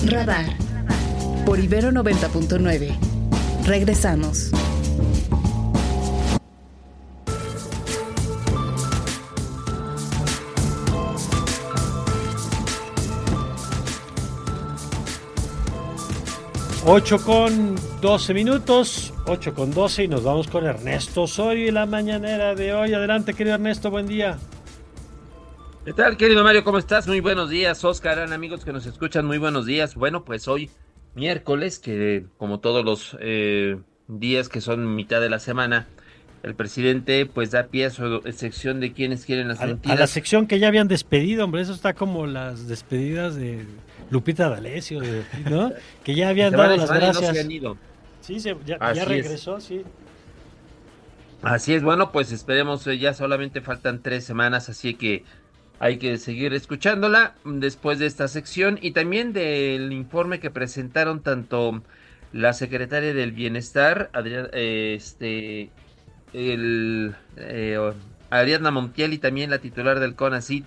Radar por Ibero 90.9. Regresamos. Ocho con 12 minutos, 8:12 y nos vamos con Ernesto Osorio y la mañanera de hoy. Adelante, querido Ernesto, buen día. ¿Qué tal, querido Mario? ¿Cómo estás? Muy buenos días, Oscar, amigos que nos escuchan, muy buenos días. Bueno, pues hoy miércoles, que como todos los días que son mitad de la semana, el presidente pues da pie a su sección de quienes quieren las mentiras. A la sección que ya habían despedido, hombre, eso está como las despedidas de Lupita D'Alessio, ¿no? Que ya habían dado las gracias. No se han ido. Sí, ya regresó, sí. Así es, bueno, pues esperemos, ya solamente faltan 3 semanas, así que hay que seguir escuchándola después de esta sección y también del informe que presentaron tanto la secretaria del Bienestar, Ariadna Montiel, y también la titular del CONACYT,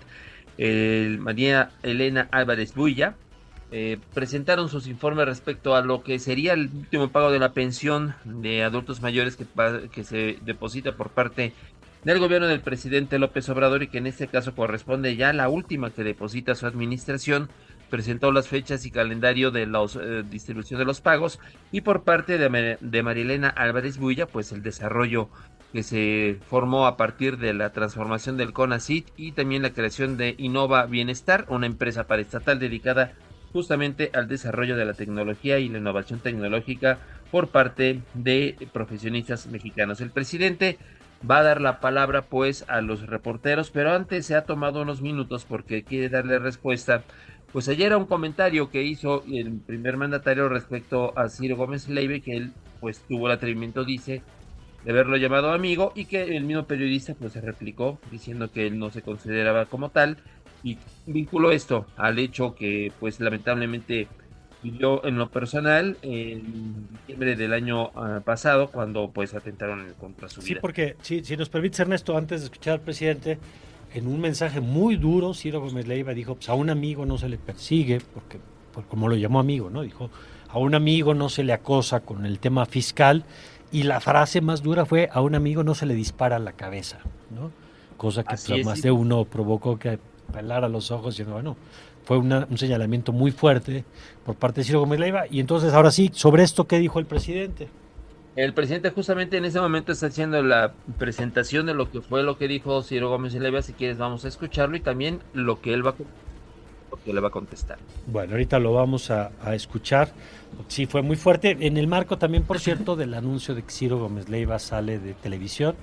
María Elena Álvarez Builla. Presentaron sus informes respecto a lo que sería el último pago de la pensión de adultos mayores que se deposita por parte del gobierno del presidente López Obrador y que en este caso corresponde ya a la última que deposita su administración. Presentó las fechas y calendario de la distribución de los pagos y por parte de Marilena Álvarez Builla, pues el desarrollo que se formó a partir de la transformación del CONACYT y también la creación de Innova Bienestar, una empresa paraestatal dedicada justamente al desarrollo de la tecnología y la innovación tecnológica por parte de profesionistas mexicanos. El presidente va a dar la palabra pues a los reporteros, pero antes se ha tomado unos minutos porque quiere darle respuesta. Pues ayer a un comentario que hizo el primer mandatario respecto a Ciro Gómez Leiva, que él pues tuvo el atrevimiento, dice, de haberlo llamado amigo, y que el mismo periodista pues se replicó diciendo que él no se consideraba como tal, y vinculó esto al hecho que pues lamentablemente vivió en lo personal en diciembre del año pasado, cuando pues atentaron contra su vida. Sí, porque si nos permite, Ernesto, antes de escuchar al presidente, en un mensaje muy duro, Ciro Gómez Leiva dijo, pues a un amigo no se le persigue, porque como lo llamó amigo, ¿no? Dijo, a un amigo no se le acosa con el tema fiscal, y la frase más dura fue, a un amigo no se le dispara a la cabeza, ¿no? Cosa que pues, más de uno provocó que pelara los ojos, y bueno, fue un señalamiento muy fuerte por parte de Ciro Gómez Leiva. Y entonces, ahora sí, sobre esto, ¿qué dijo el presidente? El presidente justamente en ese momento está haciendo la presentación de lo que fue lo que dijo Ciro Gómez Leiva. Si quieres vamos a escucharlo y también lo que él le va a contestar. Bueno, ahorita lo vamos a escuchar. Sí, fue muy fuerte. En el marco también, por cierto, del anuncio de que Ciro Gómez Leiva sale de televisión.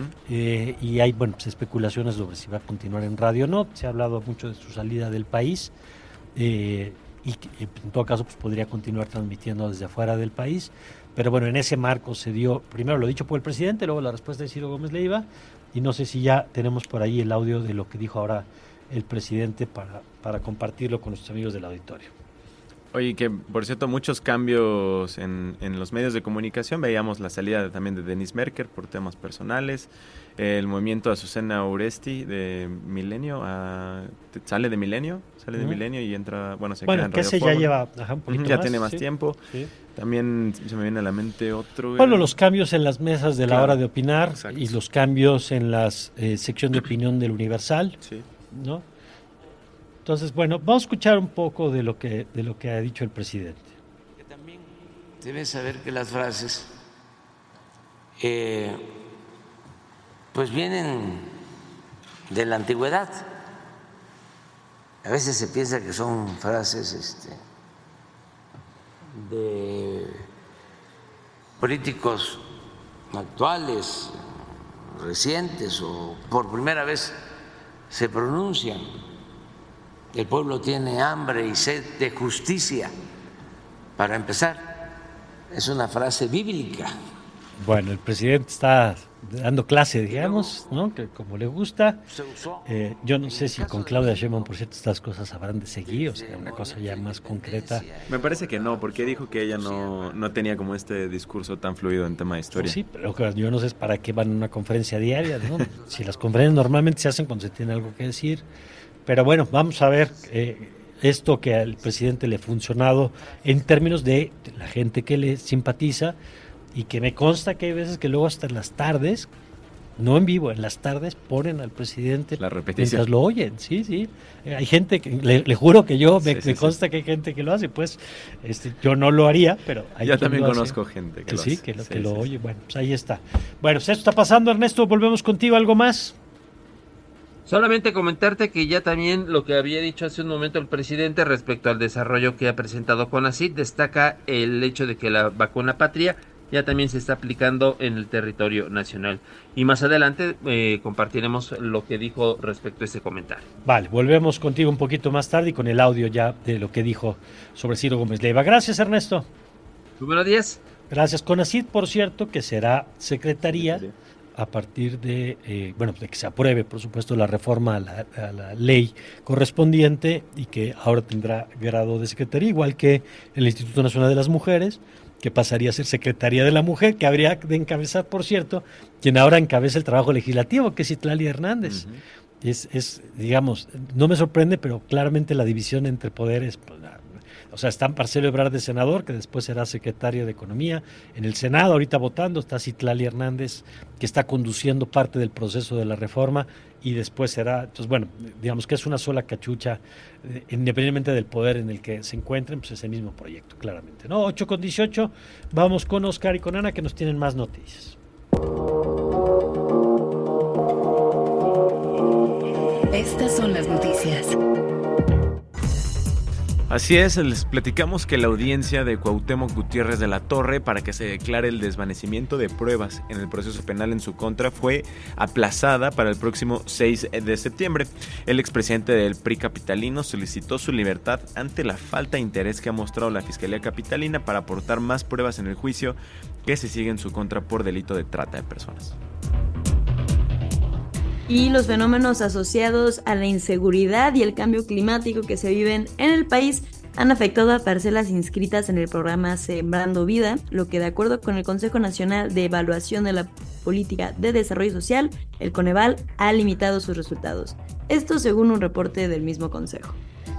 Y hay, bueno, pues, especulaciones sobre si va a continuar en radio o no. Se ha hablado mucho de su salida del país. Y en todo caso, pues podría continuar transmitiendo desde afuera del país. Pero bueno, en ese marco se dio, primero lo dicho por el presidente, luego la respuesta de Ciro Gómez Leiva. Y no sé si ya tenemos por ahí el audio de lo que dijo ahora el presidente para compartirlo con nuestros amigos del auditorio. Oye, que por cierto, muchos cambios en los medios de comunicación. Veíamos la salida también de Denis Merker por temas personales. El movimiento Azucena Uresti de Milenio, sale de Milenio y entra, se queda en Radio ese Fórmula. Ya lleva un poquito ya más, tiene más sí, tiempo. Sí. También se me viene a la mente otro. Bueno, los cambios en las mesas de la hora de opinar. Exacto. Y los cambios en la sección de opinión del Universal. Sí. ¿No? Entonces, bueno, vamos a escuchar un poco de lo que ha dicho el presidente. Que también deben saber que las frases pues vienen de la antigüedad. A veces se piensa que son frases de políticos actuales, recientes, o por primera vez se pronuncian. El pueblo tiene hambre y sed de justicia. Para empezar, es una frase bíblica. Bueno, el presidente está dando clase, digamos, ¿no? Que como le gusta. Yo no sé si con Claudia Sheinbaum, por cierto, estas cosas habrán de seguir, o sea, una cosa ya más concreta. Me parece que no, porque dijo que ella no tenía como este discurso tan fluido en tema de historia. Sí, pero yo no sé para qué van a una conferencia diaria, ¿no? Si las conferencias normalmente se hacen cuando se tiene algo que decir. Pero bueno, vamos a ver. esto que al presidente le ha funcionado en términos de la gente que le simpatiza, y que me consta que hay veces que luego hasta en las tardes, no en vivo, en las tardes ponen al presidente la repetición mientras lo oyen. Sí, hay gente que le juro que yo me consta que hay gente que lo hace, pues yo no lo haría, pero yo también conozco gente que lo hace. Que lo oye. Bueno, pues ahí está. Bueno, pues esto está pasando. Ernesto, volvemos contigo. ¿Algo más? Solamente comentarte que ya también lo que había dicho hace un momento el presidente respecto al desarrollo que ha presentado CONACYT, destaca el hecho de que la vacuna Patria ya también se está aplicando en el territorio nacional. Y más adelante compartiremos lo que dijo respecto a ese comentario. Vale, volvemos contigo un poquito más tarde y con el audio ya de lo que dijo sobre Ciro Gómez Leiva. Gracias, Ernesto. Muy buenos días. Gracias. CONACYT, por cierto, que será secretaría a partir de, de que se apruebe, por supuesto, la reforma a la ley correspondiente, y que ahora tendrá grado de secretaría, igual que el Instituto Nacional de las Mujeres, que pasaría a ser Secretaría de la Mujer, que habría de encabezar, por cierto, quien ahora encabeza el trabajo legislativo, que es Citlali Hernández. Uh-huh. Digamos, no me sorprende, pero claramente la división entre poderes, pues, o sea, está Marcelo Ebrard de senador, que después será secretario de Economía en el Senado, ahorita votando, está Citlali Hernández, que está conduciendo parte del proceso de la reforma, y después será, entonces bueno, digamos que es una sola cachucha, independientemente del poder en el que se encuentren, pues es el mismo proyecto, claramente, ¿no? 8:18, vamos con Oscar y con Ana, que nos tienen más noticias. Estas son las noticias. Así es, les platicamos que la audiencia de Cuauhtémoc Gutiérrez de la Torre para que se declare el desvanecimiento de pruebas en el proceso penal en su contra fue aplazada para el próximo 6 de septiembre. El expresidente del PRI capitalino solicitó su libertad ante la falta de interés que ha mostrado la Fiscalía Capitalina para aportar más pruebas en el juicio que se sigue en su contra por delito de trata de personas. Y los fenómenos asociados a la inseguridad y el cambio climático que se viven en el país han afectado a parcelas inscritas en el programa Sembrando Vida, lo que de acuerdo con el Consejo Nacional de Evaluación de la Política de Desarrollo Social, el Coneval, ha limitado sus resultados. Esto según un reporte del mismo consejo.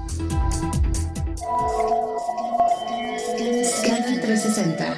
Scanner 360.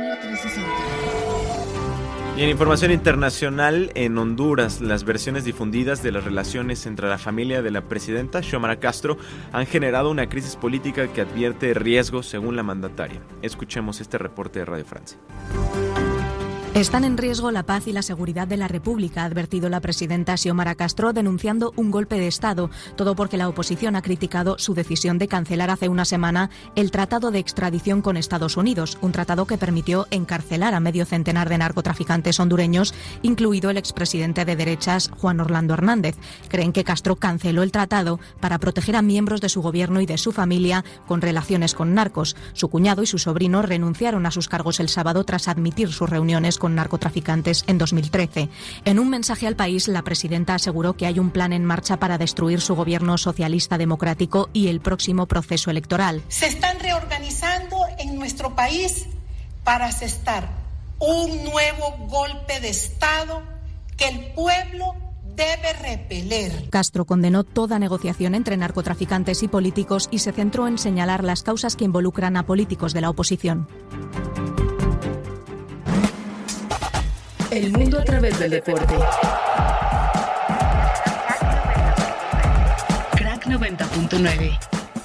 Y en información internacional, en Honduras, las versiones difundidas de las relaciones entre la familia de la presidenta Xiomara Castro han generado una crisis política que advierte riesgos según la mandataria. Escuchemos este reporte de Radio Francia. Están en riesgo la paz y la seguridad de la República, ha advertido la presidenta Xiomara Castro, denunciando un golpe de Estado, todo porque la oposición ha criticado su decisión de cancelar hace una semana el tratado de extradición con Estados Unidos, un tratado que permitió encarcelar a medio centenar de narcotraficantes hondureños, incluido el expresidente de derechas Juan Orlando Hernández. Creen que Castro canceló el tratado para proteger a miembros de su gobierno y de su familia con relaciones con narcos. Su cuñado y su sobrino renunciaron a sus cargos el sábado tras admitir sus reuniones con narcotraficantes en 2013. En un mensaje al país, la presidenta aseguró que hay un plan en marcha para destruir su gobierno socialista democrático y el próximo proceso electoral. Se están reorganizando en nuestro país para asestar un nuevo golpe de Estado que el pueblo debe repeler. Castro condenó toda negociación entre narcotraficantes y políticos y se centró en señalar las causas que involucran a políticos de la oposición. El mundo a través del deporte. Crack 90.9.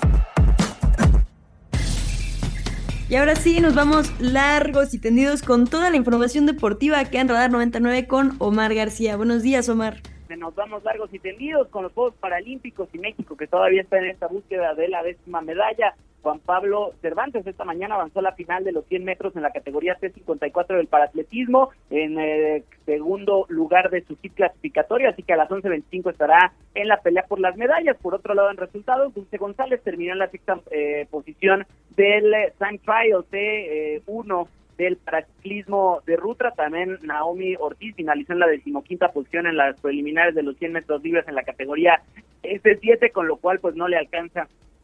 Y ahora sí, nos vamos largos y tendidos con toda la información deportiva que en Radar 99 con Omar García. Buenos días, Omar. Nos vamos largos y tendidos con los Juegos Paralímpicos y México, que todavía está en esta búsqueda de la 10ª medalla. Juan Pablo Cervantes esta mañana avanzó a la final de los 100 metros en la categoría T54 del paratletismo, en segundo lugar de su kit clasificatorio, así que a las 11:25 estará en la pelea por las medallas. Por otro lado, en resultados, Dulce González terminó en la sexta posición del Time Trial T1 del paraciclismo de ruta. También Naomi Ortiz finalizó en la 15ª posición en las preliminares de los 100 metros libres en la categoría S7, con lo cual pues no le alcanza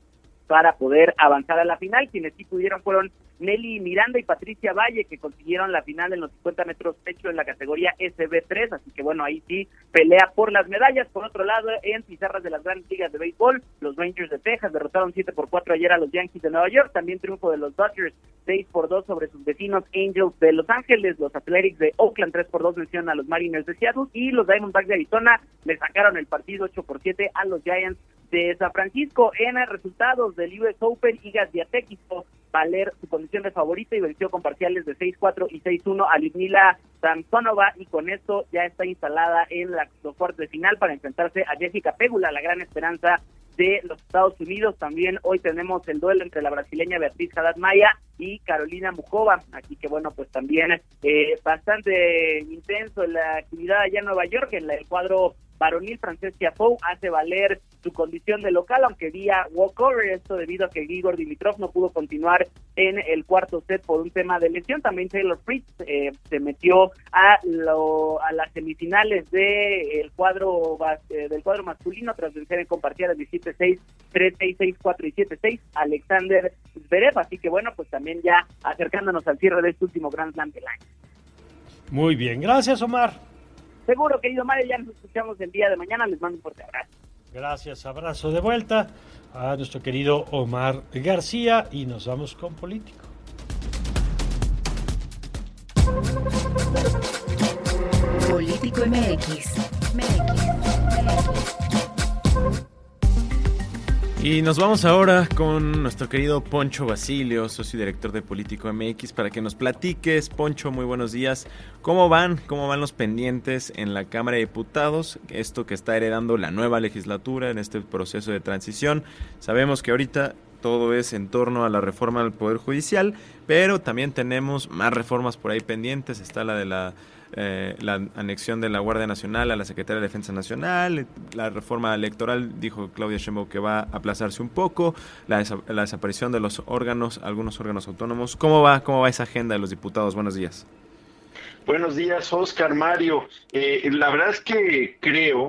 para poder avanzar a la final. Quienes sí pudieron fueron Nelly Miranda y Patricia Valle, que consiguieron la final en los 50 metros pecho en la categoría SB3, así que bueno, ahí sí pelea por las medallas. Por otro lado, en pizarras de las grandes ligas de béisbol, los Rangers de Texas derrotaron 7-4 ayer a los Yankees de Nueva York, también triunfo de los Dodgers 6-2 sobre sus vecinos Angels de Los Ángeles, los Athletics de Oakland 3-2 vencieron a los Mariners de Seattle, y los Diamondbacks de Arizona le sacaron el partido 8-7 a los Giants de San Francisco. En resultados del US Open, Iga Swiatek hizo valer su condición de favorita y venció con parciales de 6-4 y 6-1 a Lyudmila Samsonova, y con esto ya está instalada en los cuartos de final para enfrentarse a Jessica Pegula, la gran esperanza de los Estados Unidos. También hoy tenemos el duelo entre la brasileña Beatriz Haddad Maia y Carolina Muchova, así que bueno, pues también bastante intenso la actividad allá en Nueva York. En el cuadro varonil, Frances Tiafoe hace valer su condición de local, aunque vía walkover, esto debido a que Grigor Dimitrov no pudo continuar en el cuarto set por un tema de lesión. También Taylor Fritz se metió a las semifinales del cuadro masculino tras vencer con parciales de 7-6, 3-6, 6-4 y 7-6 Alexander Zverev, así que bueno, pues también ya acercándonos al cierre de este último Grand Slam del año. Muy bien, gracias Omar. Seguro, querido Mario, ya nos escuchamos el día de mañana. Les mando un fuerte abrazo. Gracias, abrazo de vuelta a nuestro querido Omar García y nos vamos con Político. Político MX. Y nos vamos ahora con nuestro querido Poncho Basilio, socio y director de Político MX, para que nos platiques. Poncho, muy buenos días. ¿Cómo van los pendientes en la Cámara de Diputados? Esto que está heredando la nueva legislatura en este proceso de transición. Sabemos que ahorita todo es en torno a la reforma del Poder Judicial, pero también tenemos más reformas por ahí pendientes. Está la de la anexión de la Guardia Nacional a la Secretaría de Defensa Nacional, la reforma electoral, dijo Claudia Sheinbaum que va a aplazarse un poco, la desaparición de los órganos, algunos órganos autónomos. ¿Cómo va esa agenda de los diputados? Buenos días. Buenos días, Oscar, Mario. La verdad es que creo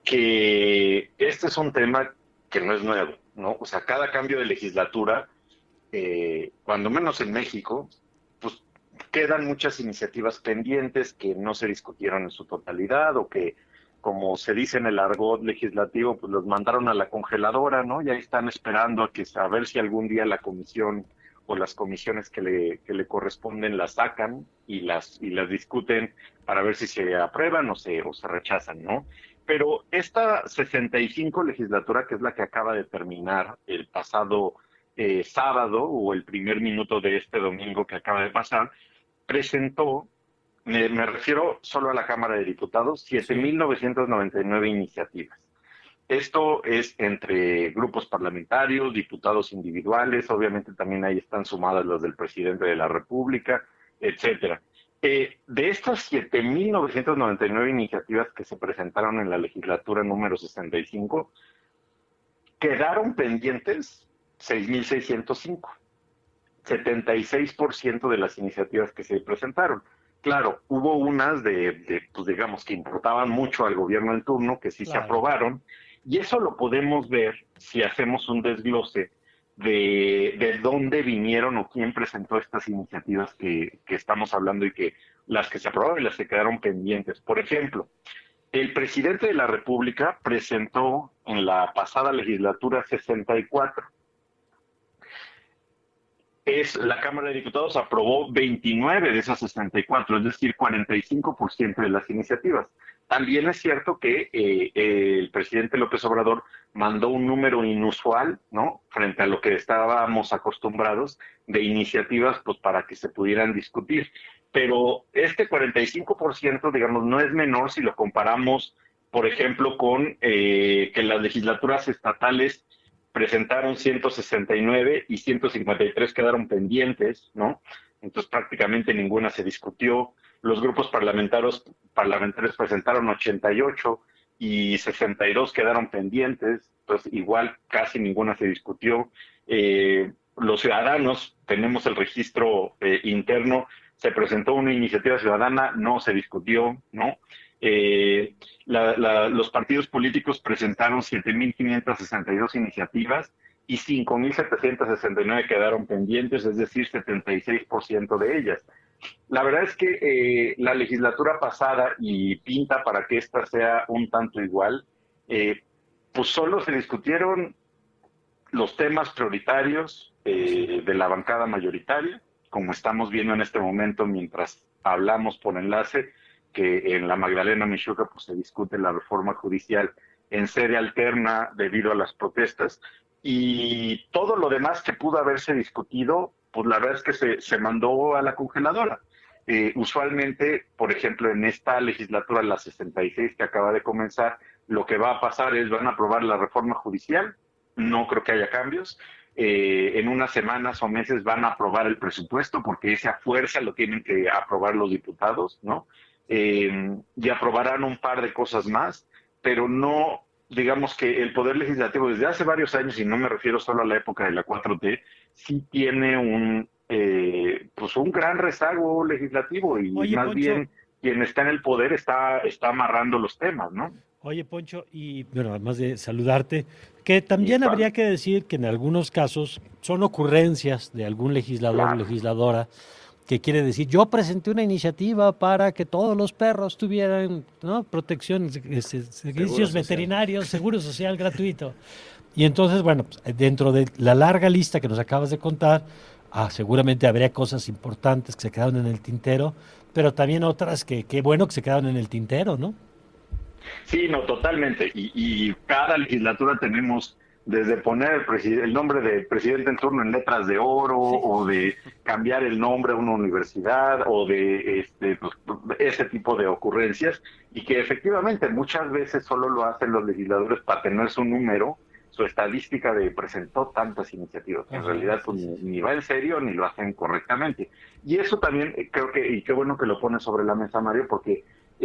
que este es un tema que no es nuevo, ¿no? O sea, cada cambio de legislatura, cuando menos en México, pues quedan muchas iniciativas pendientes que no se discutieron en su totalidad o que, como se dice en el argot legislativo, pues los mandaron a la congeladora, ¿no? Y ahí están esperando a ver si algún día la comisión o las comisiones que le corresponden las sacan y las discuten para ver si se aprueban o se rechazan, ¿no? Pero esta 65 legislatura, que es la que acaba de terminar el pasado sábado o el primer minuto de este domingo que acaba de pasar, presentó, me refiero solo a la Cámara de Diputados, 7,999 iniciativas. Esto es entre grupos parlamentarios, diputados individuales, obviamente también ahí están sumadas las del presidente de la República, etcétera. De estas 7,999 iniciativas que se presentaron en la legislatura número 65, quedaron pendientes 6,605. 76% de las iniciativas que se presentaron. Claro, hubo unas pues digamos, que importaban mucho al gobierno en turno, que sí se aprobaron, y eso lo podemos ver si hacemos un desglose de dónde vinieron o quién presentó estas iniciativas que estamos hablando y que las que se aprobaron y las que quedaron pendientes. Por ejemplo, el presidente de la República presentó en la pasada legislatura 64. La Cámara de Diputados aprobó 29 de esas 64, es decir, 45% de las iniciativas. También es cierto que el presidente López Obrador mandó un número inusual, ¿no?, frente a lo que estábamos acostumbrados de iniciativas, pues para que se pudieran discutir. Pero este 45%, digamos, no es menor si lo comparamos, por ejemplo, con que las legislaturas estatales presentaron 169 y 153 quedaron pendientes, ¿no? Entonces prácticamente ninguna se discutió. Los grupos parlamentarios presentaron 88 y 62 quedaron pendientes, entonces igual casi ninguna se discutió. Los ciudadanos, tenemos el registro interno, se presentó una iniciativa ciudadana, no se discutió, ¿no? Los partidos políticos presentaron 7,562 iniciativas y 5.769 quedaron pendientes, es decir, 76% de ellas. La verdad es que la legislatura pasada, y pinta para que esta sea un tanto igual, pues solo se discutieron los temas prioritarios de la bancada mayoritaria, como estamos viendo en este momento mientras hablamos por enlace, que en la Magdalena Mixhuca pues se discute la reforma judicial en sede alterna debido a las protestas, y todo lo demás que pudo haberse discutido, pues la verdad es que se mandó a la congeladora. Usualmente, por ejemplo, en esta legislatura, la 66 que acaba de comenzar, lo que va a pasar es van a aprobar la reforma judicial, no creo que haya cambios. En unas semanas o meses van a aprobar el presupuesto, porque esa fuerza lo tienen que aprobar los diputados, ¿no? Y aprobarán un par de cosas más, pero no, digamos que el Poder Legislativo desde hace varios años, y no me refiero solo a la época de la 4T, sí tiene un gran rezago legislativo, y Oye, más Poncho, bien quien está en el poder está amarrando los temas, ¿no? Oye, Poncho, y bueno, además de saludarte, que también habría que decir que en algunos casos son ocurrencias de algún legislador o legisladora que quiere decir, yo presenté una iniciativa para que todos los perros tuvieran, ¿no?, protección, servicios veterinarios, seguro social gratuito. Y entonces, bueno, pues, dentro de la larga lista que nos acabas de contar, seguramente habría cosas importantes que se quedaron en el tintero, pero también otras que qué bueno que se quedaron en el tintero, ¿no? Sí, no, totalmente. Y cada legislatura tenemos desde poner el nombre del presidente en turno en letras de oro, o de cambiar el nombre a una universidad, o de ese tipo de ocurrencias, y que efectivamente muchas veces solo lo hacen los legisladores para tener su número, su estadística de presentó tantas iniciativas, que en realidad pues, ni va en serio ni lo hacen correctamente. Y eso también creo que, y qué bueno que lo pones sobre la mesa, Mario, porque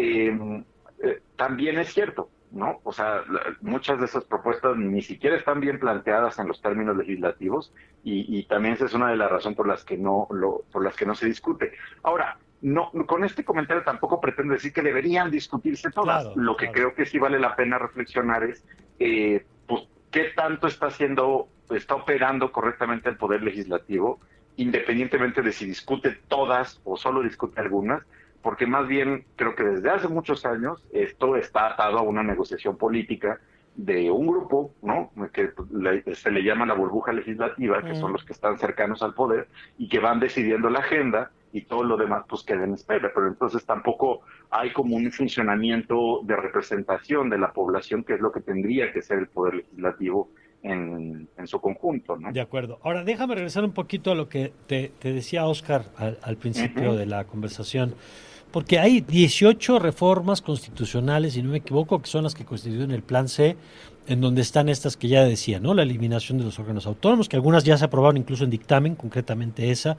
también es cierto, ¿no? O sea, muchas de esas propuestas ni siquiera están bien planteadas en los términos legislativos, y también esa es una de las razones por las que no se discute. Ahora, no, con este comentario tampoco pretendo decir que deberían discutirse todas. Claro, Lo que creo que sí vale la pena reflexionar es, pues, qué tanto está operando correctamente el Poder Legislativo, independientemente de si discute todas o solo discute algunas, porque más bien creo que desde hace muchos años esto está atado a una negociación política de un grupo, ¿no?, que se le llama la burbuja legislativa, que son los que están cercanos al poder y que van decidiendo la agenda, y todo lo demás pues queda en espera. Pero entonces tampoco hay como un funcionamiento de representación de la población, que es lo que tendría que ser el Poder Legislativo en su conjunto, ¿no? De acuerdo. Ahora déjame regresar un poquito a lo que te decía Oscar al principio de la conversación, porque hay 18 reformas constitucionales, si no me equivoco, que son las que constituyen el Plan C, en donde están estas que ya decía, ¿no? La eliminación de los órganos autónomos, que algunas ya se aprobaron incluso en dictamen, concretamente esa.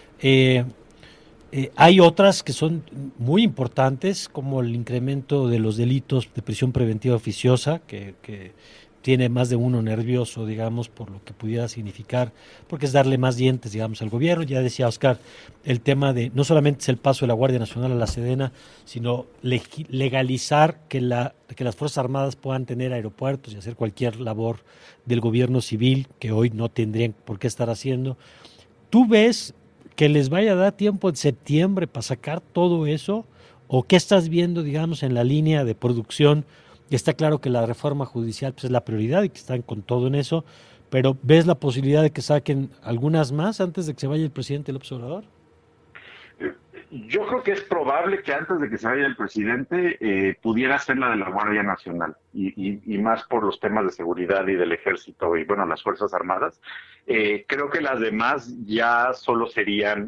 Hay otras que son muy importantes, como el incremento de los delitos de prisión preventiva oficiosa, que tiene más de uno nervioso, digamos, por lo que pudiera significar, porque es darle más dientes, digamos, al gobierno. Ya decía Oscar, el tema de, no solamente es el paso de la Guardia Nacional a la Sedena, sino legalizar que las Fuerzas Armadas puedan tener aeropuertos y hacer cualquier labor del gobierno civil, que hoy no tendrían por qué estar haciendo. ¿Tú ves que les vaya a dar tiempo en septiembre para sacar todo eso? ¿O qué estás viendo, digamos, en la línea de producción? Y está claro que la reforma judicial pues, es la prioridad y que están con todo en eso, pero ¿ves la posibilidad de que saquen algunas más antes de que se vaya el presidente López Obrador? Yo creo que es probable que antes de que se vaya el presidente pudiera ser la de la Guardia Nacional, y más por los temas de seguridad y del Ejército y, bueno, las Fuerzas Armadas. Creo que las demás ya solo serían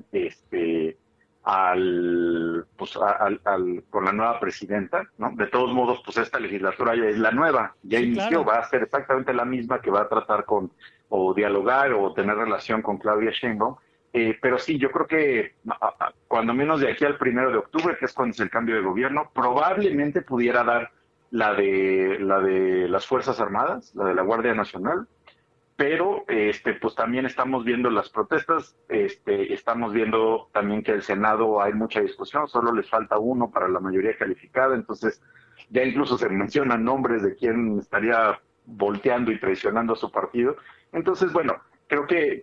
con la nueva presidenta, ¿no? De todos modos, pues esta legislatura ya es la nueva, ya inició, claro. Va a ser exactamente la misma que va a tratar o dialogar o tener relación con Claudia Sheinbaum. Pero sí, yo creo que cuando menos de aquí al 1 de octubre, que es cuando es el cambio de gobierno, probablemente pudiera dar la de las Fuerzas Armadas, la de la Guardia Nacional. Pero pues también estamos viendo las protestas, estamos viendo también que el Senado hay mucha discusión, solo les falta uno para la mayoría calificada, entonces ya incluso se mencionan nombres de quién estaría volteando y traicionando a su partido. Entonces, bueno, creo que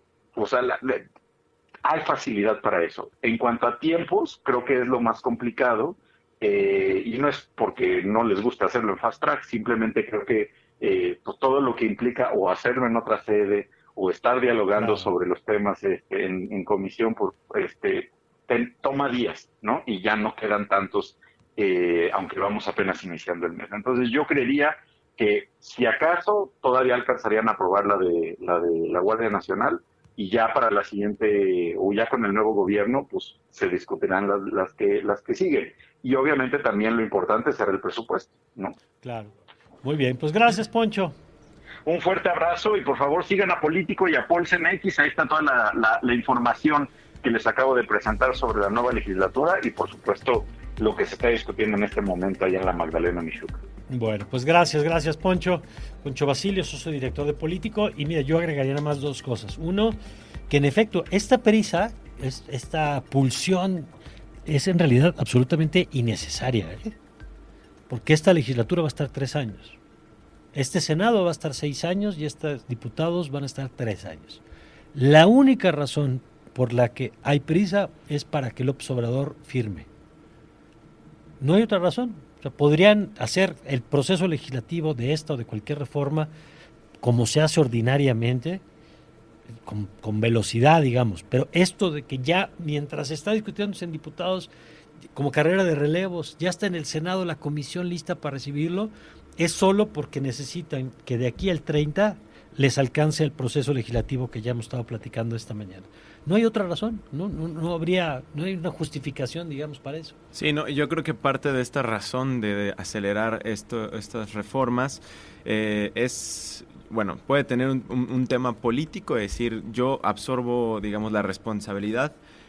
hay facilidad para eso. En cuanto a tiempos, creo que es lo más complicado, y no es porque no les gusta hacerlo en fast track, simplemente creo que pues todo lo que implica o hacerlo en otra sede o estar dialogando sobre los temas en comisión, toma días, ¿no? Y ya no quedan tantos, aunque vamos apenas iniciando el mes. Entonces yo creería que si acaso todavía alcanzarían a aprobar la de la Guardia Nacional, y ya para la siguiente, o ya con el nuevo gobierno, pues se discutirán las que siguen. Y obviamente también lo importante será el presupuesto, ¿no? Claro. Muy bien, pues gracias, Poncho. Un fuerte abrazo y por favor sigan a Político y a Pulse MX, ahí está toda la información que les acabo de presentar sobre la nueva legislatura y por supuesto lo que se está discutiendo en este momento allá en la Magdalena Mixhuca. Bueno, pues gracias, Poncho. Poncho Basilio, soy director de Político, y mira, yo agregaría nada más dos cosas. Uno, que en efecto, esta prisa, esta pulsión, es en realidad absolutamente innecesaria, porque esta legislatura va a estar 3 años. Este Senado va a estar 6 años y estos diputados van a estar 3 años. La única razón por la que hay prisa es para que López Obrador firme. No hay otra razón. O sea, podrían hacer el proceso legislativo de esta o de cualquier reforma como se hace ordinariamente, con velocidad, digamos. Pero esto de que ya, mientras se está discutiéndose en diputados, como carrera de relevos, ya está en el Senado la comisión lista para recibirlo, es solo porque necesitan que de aquí al 30 les alcance el proceso legislativo que ya hemos estado platicando esta mañana. No hay otra razón, no hay una justificación, digamos, para eso. Sí, no, yo creo que parte de esta razón de acelerar estas reformas es, bueno, puede tener un tema político, es decir, yo absorbo, digamos, la responsabilidad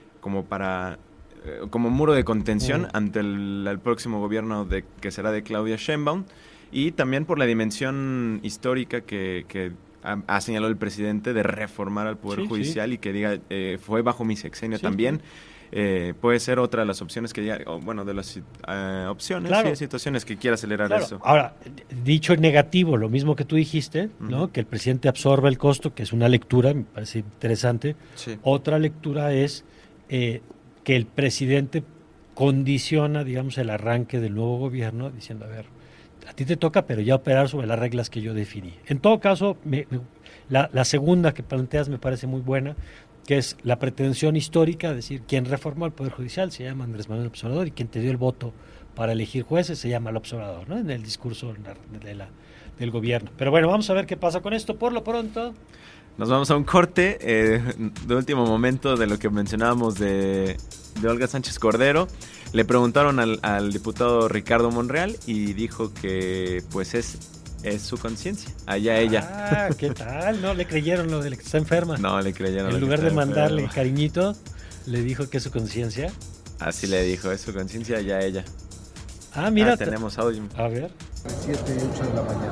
como muro de contención ante el próximo gobierno que será de Claudia Sheinbaum, y también por la dimensión histórica que ha señalado el presidente de reformar al Poder Judicial y que diga, fue bajo mi sexenio también. Puede ser otra de las opciones que ya, de las opciones y situaciones que quiera acelerar eso. Ahora, dicho en negativo, lo mismo que tú dijiste, ¿no? Que el presidente absorba el costo, que es una lectura, me parece interesante. Sí. Otra lectura es que el presidente condiciona, digamos, el arranque del nuevo gobierno, diciendo, a ver, a ti te toca, pero ya operar sobre las reglas que yo definí. En todo caso, la segunda que planteas me parece muy buena, que es la pretensión histórica, es decir, quien reformó el Poder Judicial se llama Andrés Manuel López Obrador y quien te dio el voto para elegir jueces se llama López Obrador, ¿no? En el discurso del gobierno. Pero bueno, vamos a ver qué pasa con esto. Por lo pronto, nos vamos a un corte de último momento de lo que mencionábamos de Olga Sánchez Cordero. Le preguntaron al diputado Ricardo Monreal y dijo que pues es su conciencia, allá ella. Ah, ¿qué tal? ¿No le creyeron lo de que está enferma? No le creyeron. En lugar de mandarle cariñito, le dijo que es su conciencia. Así le dijo, es su conciencia, allá ella. Ah, mira. Tenemos audio. A ver. 7 y 8 de la mañana.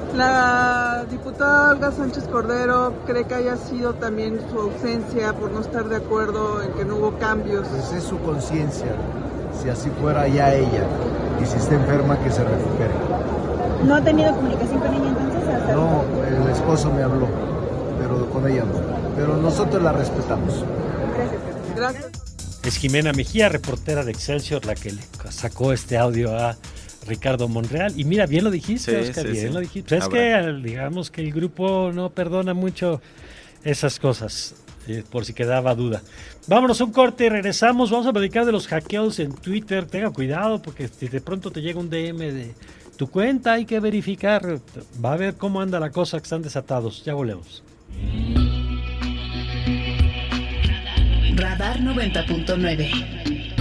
La diputada Olga Sánchez Cordero cree que haya sido también su ausencia por no estar de acuerdo en que no hubo cambios. Pues es su conciencia. Si así fuera, ya ella. Y si está enferma, que se recupere. ¿No ha tenido comunicación con ella entonces? No, el esposo me habló, pero con ella no. Pero nosotros la respetamos. Gracias. Es Jimena Mejía, reportera de Excelsior, la que le sacó este audio a Ricardo Monreal. Y mira, bien lo dijiste, Oscar, bien lo dijiste. Pues es que, digamos que el grupo no perdona mucho esas cosas, por si quedaba duda. Vámonos a un corte y regresamos. Vamos a platicar de los hackeos en Twitter. Tenga cuidado, porque si de pronto te llega un DM de tu cuenta, hay que verificar. Va a ver cómo anda la cosa, que están desatados. Ya volvemos. Radar 90.9.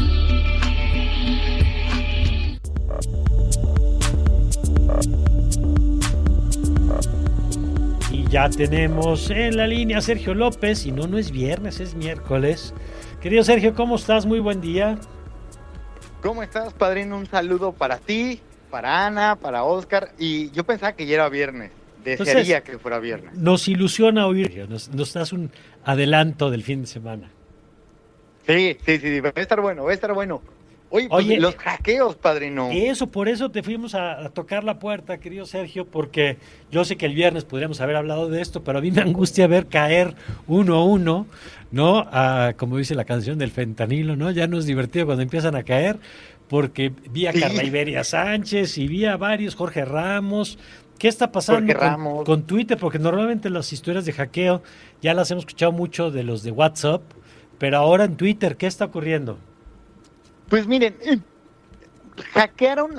Y ya tenemos en la línea a Sergio López, y no es viernes, es miércoles. Querido Sergio, ¿cómo estás? Muy buen día. ¿Cómo estás, padrino? Un saludo para ti, para Ana, para Oscar, y yo pensaba que ya era viernes. Desearía que fuera viernes. Nos ilusiona oír, nos das un adelanto del fin de semana. Sí, va a estar bueno, Oye, los hackeos, padrino. Por eso te fuimos a tocar la puerta, querido Sergio, porque yo sé que el viernes podríamos haber hablado de esto, pero a mí me angustia ver caer uno a uno, ¿no? Como dice la canción del fentanilo, ¿no? Ya no es divertido cuando empiezan a caer, porque vi a Carla Iberia Sánchez y vi a varios, Jorge Ramos. ¿Qué está pasando con Twitter? Porque normalmente las historias de hackeo ya las hemos escuchado mucho de los de WhatsApp, pero ahora en Twitter, ¿qué está ocurriendo? Pues miren, hackearon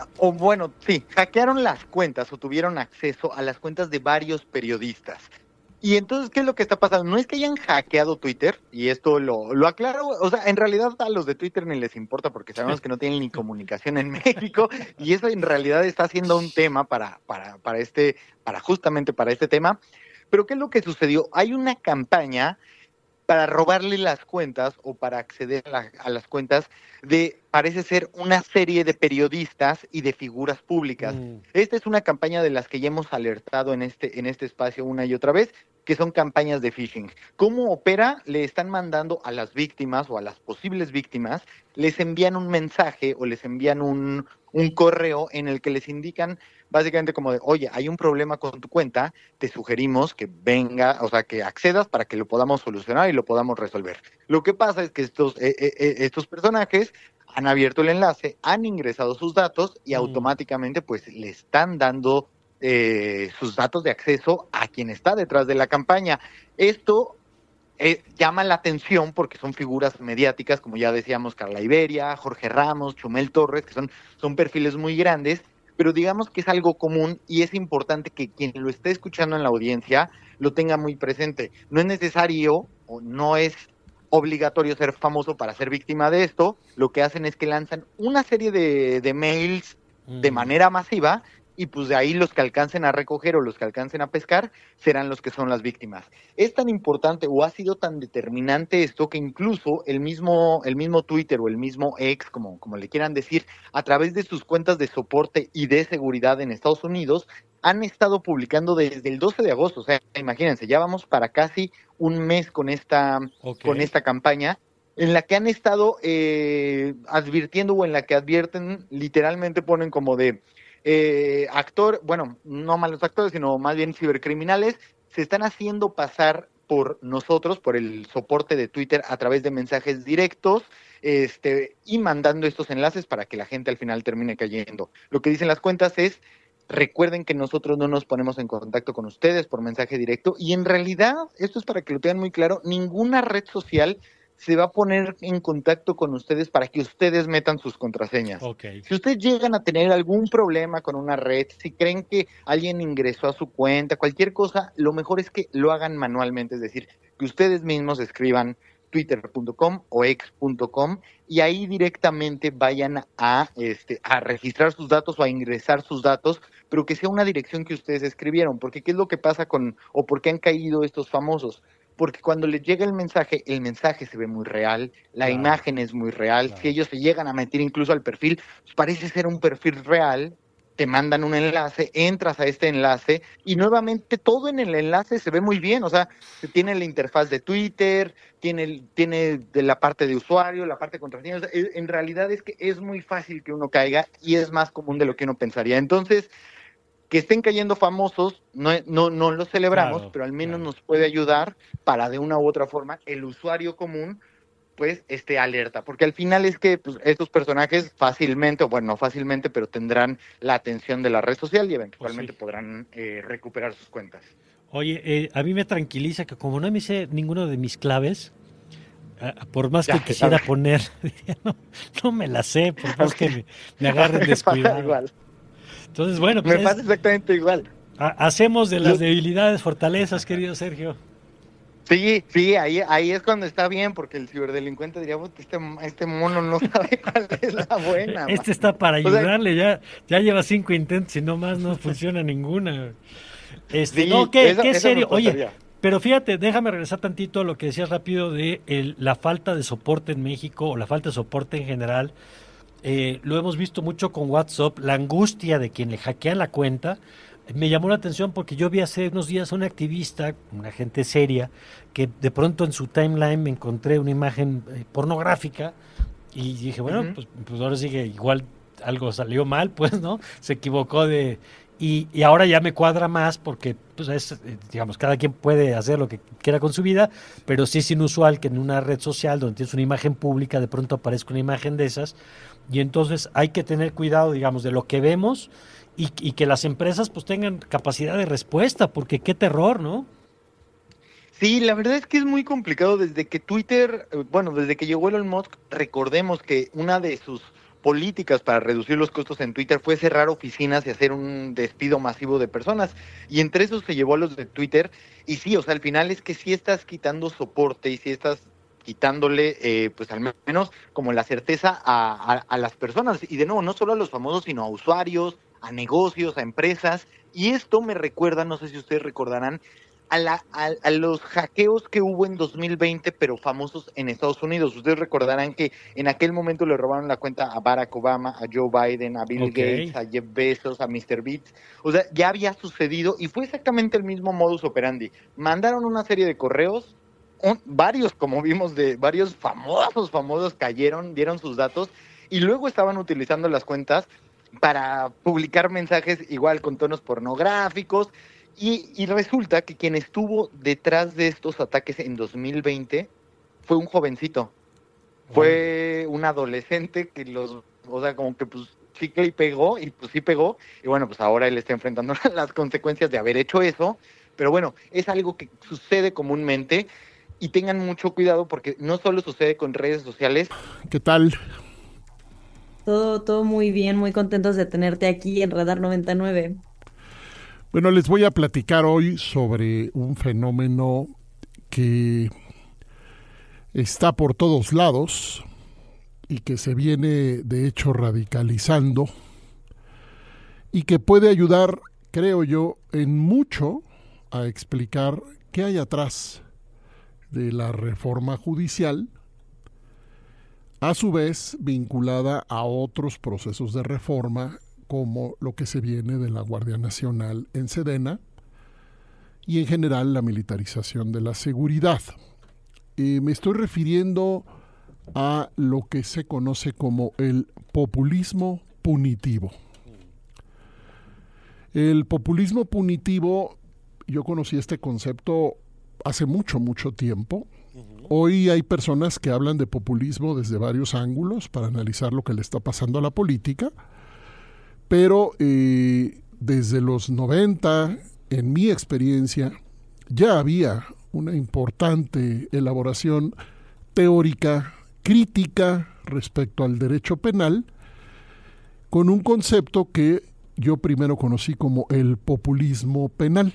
las cuentas o tuvieron acceso a las cuentas de varios periodistas. Y entonces, ¿qué es lo que está pasando? No es que hayan hackeado Twitter, y esto lo aclaro, o sea, en realidad a los de Twitter ni les importa porque sabemos que no tienen ni comunicación en México, y eso en realidad está siendo un tema justamente para este tema. Pero ¿qué es lo que sucedió? Hay una campaña para robarle las cuentas o para acceder a las cuentas parece ser una serie de periodistas y de figuras públicas. Esta es una campaña de las que ya hemos alertado en este espacio una y otra vez, que son campañas de phishing. ¿Cómo opera? Le están mandando a las víctimas o a las posibles víctimas, les envían un mensaje o les envían un correo en el que les indican básicamente como de, oye, hay un problema con tu cuenta, te sugerimos que venga, o sea, que accedas para que lo podamos solucionar y lo podamos resolver. Lo que pasa es que estos personajes han abierto el enlace, han ingresado sus datos y automáticamente pues le están dando sus datos de acceso a quien está detrás de la campaña. Esto llama la atención porque son figuras mediáticas, como ya decíamos, Carla Iberia, Jorge Ramos, Chumel Torres, que son perfiles muy grandes, pero digamos que es algo común y es importante que quien lo esté escuchando en la audiencia lo tenga muy presente. No es necesario o no es obligatorio ser famoso para ser víctima de esto. Lo que hacen es que lanzan una serie de mails de manera masiva y pues de ahí los que alcancen a recoger o los que alcancen a pescar serán los que son las víctimas. Es tan importante o ha sido tan determinante esto que incluso el mismo Twitter o el mismo X, como le quieran decir, a través de sus cuentas de soporte y de seguridad en Estados Unidos, han estado publicando desde el 12 de agosto. O sea, imagínense, ya vamos para casi un mes con esta campaña, en la que han estado advirtiendo o en la que advierten, literalmente ponen como de no malos actores, sino más bien cibercriminales, se están haciendo pasar por nosotros, por el soporte de Twitter a través de mensajes directos, y mandando estos enlaces para que la gente al final termine cayendo. Lo que dicen las cuentas es, recuerden que nosotros no nos ponemos en contacto con ustedes por mensaje directo, y en realidad, esto es para que lo tengan muy claro, ninguna red social se va a poner en contacto con ustedes para que ustedes metan sus contraseñas. Okay. Si ustedes llegan a tener algún problema con una red, si creen que alguien ingresó a su cuenta, cualquier cosa, lo mejor es que lo hagan manualmente, es decir, que ustedes mismos escriban twitter.com o x.com y ahí directamente vayan a registrar sus datos o a ingresar sus datos, pero que sea una dirección que ustedes escribieron, porque ¿qué es lo que pasa o por qué han caído estos famosos? Porque cuando les llega el mensaje se ve muy real, la imagen es muy real, si ellos se llegan a meter incluso al perfil, pues parece ser un perfil real, te mandan un enlace, entras a este enlace y nuevamente todo en el enlace se ve muy bien, o sea, tiene la interfaz de Twitter, tiene de la parte de usuario, la parte de contraseña, o sea, en realidad es que es muy fácil que uno caiga y es más común de lo que uno pensaría. Entonces, que estén cayendo famosos, no lo celebramos, pero al menos nos puede ayudar para de una u otra forma el usuario común pues esté alerta, porque al final es que pues, estos personajes no fácilmente, pero tendrán la atención de la red social y eventualmente podrán recuperar sus cuentas. Oye, a mí me tranquiliza que como no me hice ninguno de mis claves, por más que quisiera poner, no me la sé, por más que me agarren descuidado. Igual. Entonces, bueno, pues me pasa exactamente igual. Hacemos de las debilidades fortalezas, querido Sergio. Sí, ahí es cuando está bien, porque el ciberdelincuente diría, este mono no sabe cuál es la buena. Está para ayudarle, ya lleva 5 intentos y no más no funciona ninguna. Qué serio. Oye, pero fíjate, déjame regresar tantito a lo que decías rápido de la falta de soporte en México, o la falta de soporte en general. Lo hemos visto mucho con WhatsApp, la angustia de quien le hackean la cuenta. Me llamó la atención porque yo vi hace unos días a una activista, una gente seria, que de pronto en su timeline me encontré una imagen pornográfica Y dije, bueno, pues ahora sí que igual algo salió mal, pues, ¿no? Se equivocó y ahora ya me cuadra más porque, pues, digamos, cada quien puede hacer lo que quiera con su vida, pero sí es inusual que en una red social donde tienes una imagen pública de pronto aparezca una imagen de esas, y entonces hay que tener cuidado, digamos, de lo que vemos y que las empresas pues tengan capacidad de respuesta, porque qué terror, ¿no? Sí, la verdad es que es muy complicado desde que Twitter, desde que llegó Elon Musk, recordemos que una de sus políticas para reducir los costos en Twitter fue cerrar oficinas y hacer un despido masivo de personas, y entre esos se llevó a los de Twitter. Y sí, o sea, al final es que sí estás quitando soporte y sí estás quitándole, pues al menos como la certeza a las personas, y de nuevo, no solo a los famosos, sino a usuarios, a negocios, a empresas. Y esto me recuerda, no sé si ustedes recordarán, a los hackeos que hubo en 2020, pero famosos en Estados Unidos. Ustedes recordarán que en aquel momento le robaron la cuenta a Barack Obama, a Joe Biden, a Bill Gates, a Jeff Bezos, a MrBeast. O sea, ya había sucedido y fue exactamente el mismo modus operandi. Mandaron una serie de correos, varios, como vimos, de varios famosos cayeron, dieron sus datos, y luego estaban utilizando las cuentas para publicar mensajes igual con tonos pornográficos. Y resulta que quien estuvo detrás de estos ataques en 2020 fue un jovencito. Fue un adolescente que como que pues chicle y pegó, y pues sí pegó. Y bueno, pues ahora él está enfrentando las consecuencias de haber hecho eso. Pero bueno, es algo que sucede comúnmente, y tengan mucho cuidado porque no solo sucede con redes sociales. ¿Qué tal? Todo muy bien, muy contentos de tenerte aquí en Radar 99. Bueno, les voy a platicar hoy sobre un fenómeno que está por todos lados y que se viene, de hecho, radicalizando y que puede ayudar, creo yo, en mucho a explicar qué hay atrás de la reforma judicial, a su vez vinculada a otros procesos de reforma, como lo que se viene de la Guardia Nacional en Sedena y en general la militarización de la seguridad. Me estoy refiriendo a lo que se conoce como el populismo punitivo. El populismo punitivo, yo conocí este concepto hace mucho tiempo. Hoy hay personas que hablan de populismo desde varios ángulos para analizar lo que le está pasando a la política. Pero desde los 90, en mi experiencia, ya había una importante elaboración teórica, crítica respecto al derecho penal, con un concepto que yo primero conocí como el populismo penal.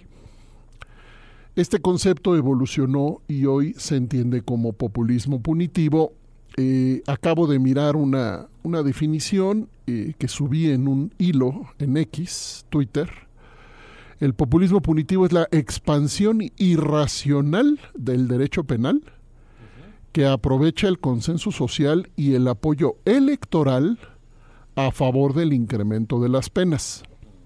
Este concepto evolucionó y hoy se entiende como populismo punitivo. Acabo de mirar una definición que subí en un hilo en X, Twitter. El populismo punitivo es la expansión irracional del derecho penal que aprovecha el consenso social y el apoyo electoral a favor del incremento de las penas.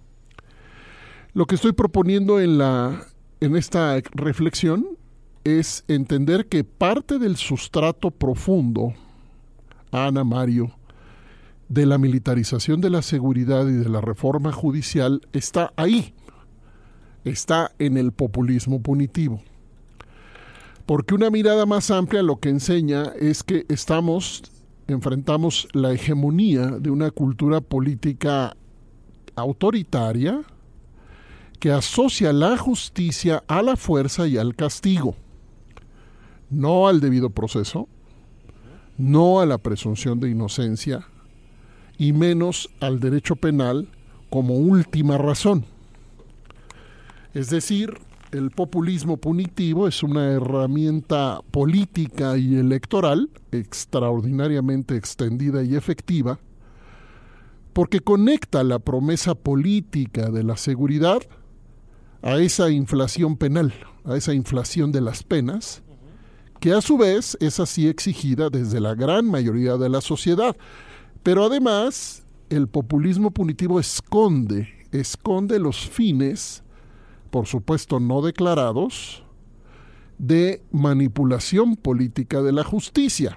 Lo que estoy proponiendo en esta reflexión es entender que parte del sustrato profundo, Ana, Mario, de la militarización de la seguridad y de la reforma judicial está ahí, está en el populismo punitivo. Porque una mirada más amplia lo que enseña es que enfrentamos la hegemonía de una cultura política autoritaria que asocia la justicia a la fuerza y al castigo, no al debido proceso, no a la presunción de inocencia y menos al derecho penal como última razón. Es decir, el populismo punitivo es una herramienta política y electoral extraordinariamente extendida y efectiva porque conecta la promesa política de la seguridad a esa inflación penal, a esa inflación de las penas, que a su vez es así exigida desde la gran mayoría de la sociedad. Pero además, el populismo punitivo esconde los fines, por supuesto no declarados, de manipulación política de la justicia.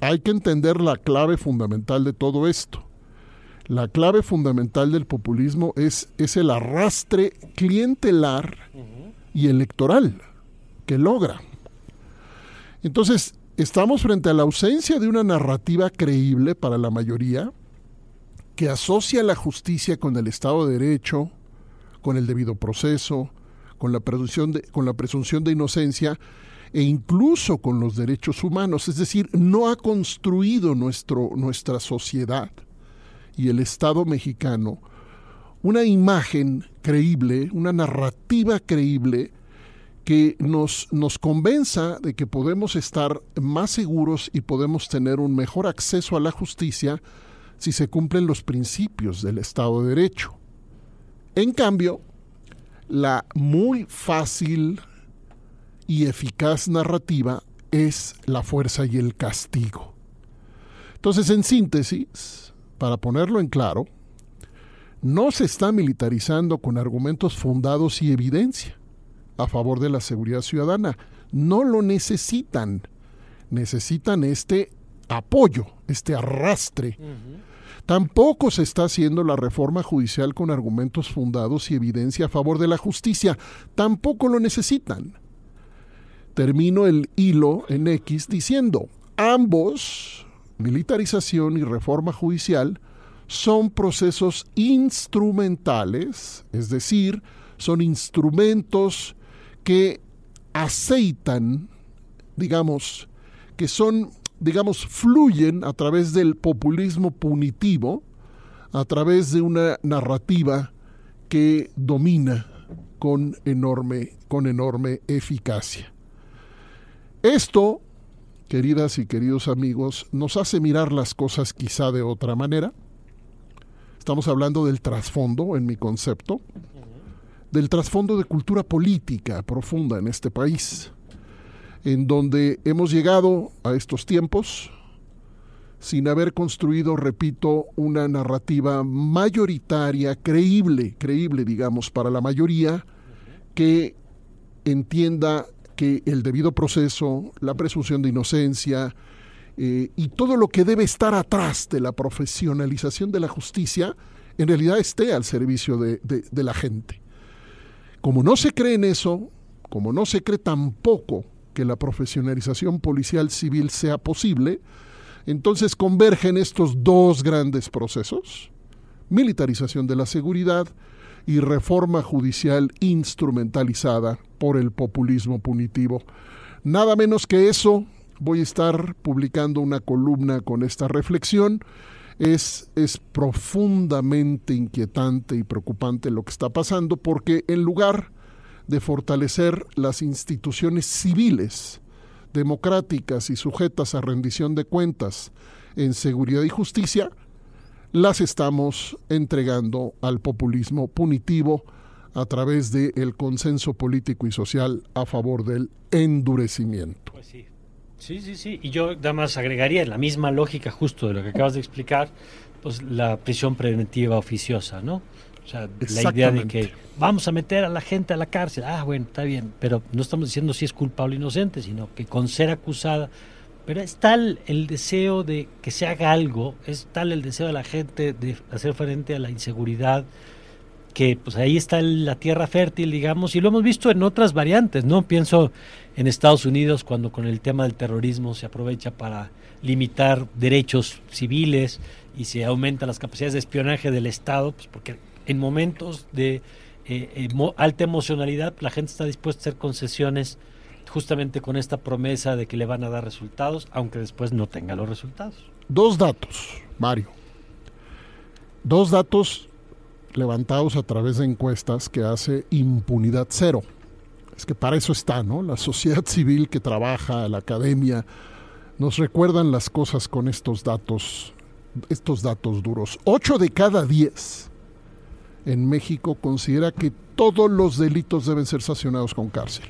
hay que entender la clave fundamental de todo esto. La clave fundamental del populismo es el arrastre clientelar y electoral que logra. Entonces, estamos frente a la ausencia de una narrativa creíble para la mayoría que asocia la justicia con el Estado de Derecho, con el debido proceso, con la presunción de inocencia e incluso con los derechos humanos. Es decir, no ha construido nuestra sociedad y el Estado mexicano una imagen creíble, una narrativa creíble que nos convenza de que podemos estar más seguros y podemos tener un mejor acceso a la justicia si se cumplen los principios del Estado de Derecho. En cambio, la muy fácil y eficaz narrativa es la fuerza y el castigo. Entonces, en síntesis, para ponerlo en claro, no se está militarizando con argumentos fundados y evidencia a favor de la seguridad ciudadana. No lo necesitan. Necesitan este apoyo, este arrastre. Tampoco se está haciendo la reforma judicial con argumentos fundados y evidencia a favor de la justicia. Tampoco lo necesitan. Termino el hilo en X diciendo, ambos, militarización y reforma judicial, son procesos instrumentales, es decir, son instrumentos que aceitan, fluyen a través del populismo punitivo, a través de una narrativa que domina con enorme eficacia. Esto, queridas y queridos amigos, nos hace mirar las cosas quizá de otra manera. Estamos hablando del trasfondo, en mi concepto, del trasfondo de cultura política profunda en este país, en donde hemos llegado a estos tiempos sin haber construido, repito, una narrativa mayoritaria, creíble, para la mayoría, que entienda que el debido proceso, la presunción de inocencia y todo lo que debe estar atrás de la profesionalización de la justicia, en realidad esté al servicio de la gente. Como no se cree en eso, como no se cree tampoco que la profesionalización policial civil sea posible, entonces convergen estos dos grandes procesos, militarización de la seguridad y reforma judicial instrumentalizada por el populismo punitivo. Nada menos que eso. Voy a estar publicando una columna con esta reflexión. Es profundamente inquietante y preocupante lo que está pasando, porque en lugar de fortalecer las instituciones civiles, democráticas y sujetas a rendición de cuentas en seguridad y justicia, las estamos entregando al populismo punitivo a través del consenso político y social a favor del endurecimiento. Pues sí. Sí. Y yo nada más agregaría, en la misma lógica justo de lo que acabas de explicar, pues la prisión preventiva oficiosa, ¿no? O sea, la idea de que vamos a meter a la gente a la cárcel, bueno, está bien, pero no estamos diciendo si es culpable o inocente, sino que con ser acusada, pero es tal el deseo de que se haga algo, es tal el deseo de la gente de hacer frente a la inseguridad, que pues ahí está la tierra fértil, digamos, y lo hemos visto en otras variantes, ¿no? Pienso en Estados Unidos, cuando con el tema del terrorismo se aprovecha para limitar derechos civiles y se aumentan las capacidades de espionaje del Estado, pues porque en momentos de alta emocionalidad la gente está dispuesta a hacer concesiones justamente con esta promesa de que le van a dar resultados, aunque después no tenga los resultados. Dos datos, Mario. Dos datos levantados a través de encuestas que hace Impunidad Cero. Es que para eso está, ¿no? La sociedad civil que trabaja, la academia, nos recuerdan las cosas con estos datos duros. 8 de cada 10 en México considera que todos los delitos deben ser sancionados con cárcel.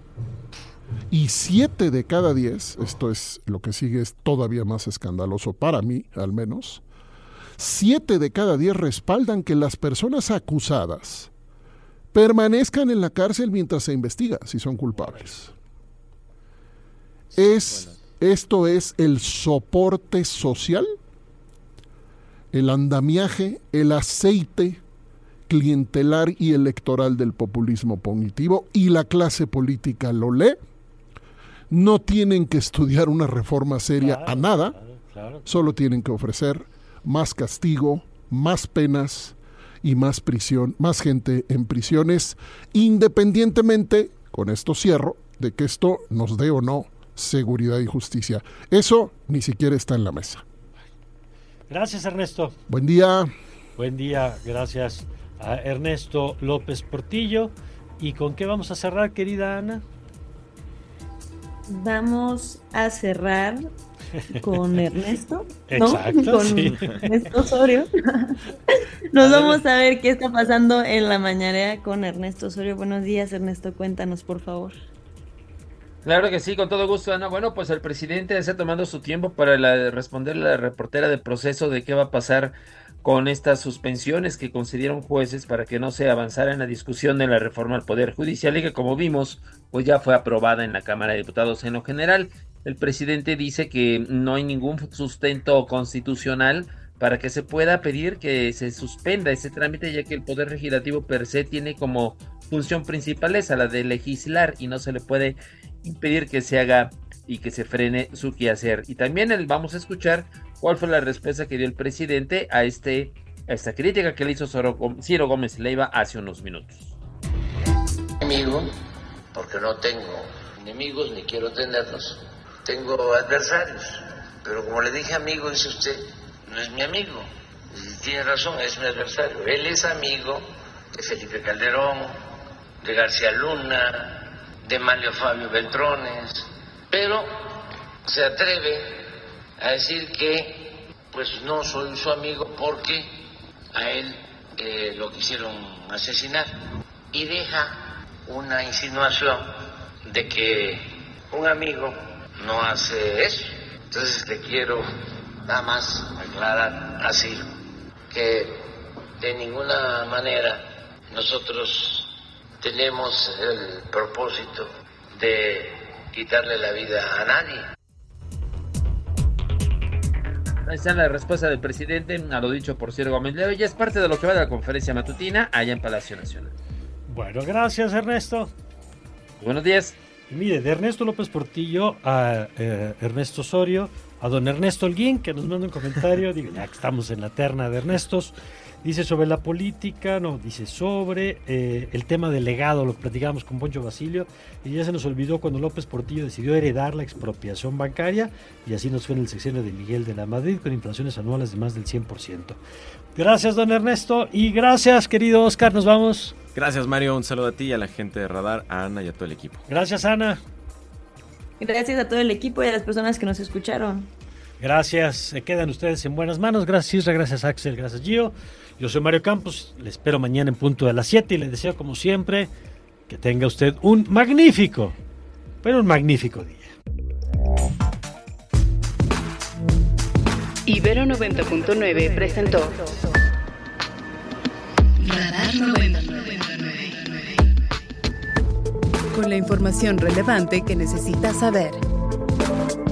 Y 7 de cada 10, esto es lo que sigue, es todavía más escandaloso para mí, al menos, 7 de cada 10 respaldan que las personas acusadas permanezcan en la cárcel mientras se investiga si son culpables. Es Esto es el soporte social, el andamiaje, el aceite clientelar y electoral del populismo punitivo, y la clase política lo lee. No tienen que estudiar una reforma seria a nada, solo tienen que ofrecer más castigo, más penas y más prisión, más gente en prisiones, independientemente, con esto cierro, de que esto nos dé o no seguridad y justicia. Eso ni siquiera está en la mesa. Gracias, Ernesto. Buen día. Buen día, gracias a Ernesto López Portillo. ¿Y con qué vamos a cerrar, querida Ana? Vamos a cerrar con Ernesto, Exacto, ¿no? Con sí. Ernesto Osorio. Nos vamos a ver qué está pasando en la mañanera con Ernesto Osorio. Buenos días, Ernesto, cuéntanos, por favor. Claro que sí, con todo gusto, Ana. Bueno, pues el presidente está tomando su tiempo para responderle a la reportera de Proceso de qué va a pasar con estas suspensiones que concedieron jueces para que no se avanzara en la discusión de la reforma al Poder Judicial y que, como vimos, pues ya fue aprobada en la Cámara de Diputados. En lo general, el presidente dice que no hay ningún sustento constitucional para que se pueda pedir que se suspenda ese trámite, ya que el Poder Legislativo per se tiene como función principal esa, la de legislar, y no se le puede impedir que se haga y que se frene su quehacer. Y también vamos a escuchar cuál fue la respuesta que dio el presidente a esta crítica que le hizo Ciro Gómez Leiva hace unos minutos. Amigo, porque no tengo enemigos ni quiero tenerlos, tengo adversarios, pero como le dije amigo, dice usted, no es mi amigo, y tiene razón, es mi adversario. Él es amigo de Felipe Calderón, de García Luna, de Manlio Fabio Beltrones, pero se atreve a decir que pues no soy su amigo porque a él lo quisieron asesinar, y deja una insinuación de que un amigo no hace eso. Entonces le quiero nada más aclarar así que de ninguna manera nosotros tenemos el propósito de quitarle la vida a nadie. Ahí está la respuesta del presidente a lo dicho por Ciro Gómez Leiva, y es parte de lo que va de la conferencia matutina allá en Palacio Nacional. Bueno, gracias, Ernesto. Buenos días. Mire, de Ernesto López Portillo a Ernesto Osorio, a don Ernesto Holguín, que nos manda un comentario, digo, ya que estamos en la terna de Ernestos. Dice sobre la política, dice sobre el tema del legado, lo platicábamos con Poncho Basilio, y ya se nos olvidó cuando López Portillo decidió heredar la expropiación bancaria, y así nos fue en el sexenio de Miguel de la Madrid, con inflaciones anuales de más del 100%. Gracias, don Ernesto, y gracias, querido Oscar, nos vamos. Gracias, Mario, un saludo a ti y a la gente de Radar, a Ana y a todo el equipo. Gracias, Ana. Gracias a todo el equipo y a las personas que nos escucharon. Gracias, se quedan ustedes en buenas manos. Gracias, Isra, gracias, Axel, gracias, Gio. Yo soy Mario Campos, les espero mañana en punto de las 7 y les deseo, como siempre, que tenga usted un magnífico día. Ibero 90.9 presentó Radar 99. Con la información relevante que necesitas saber.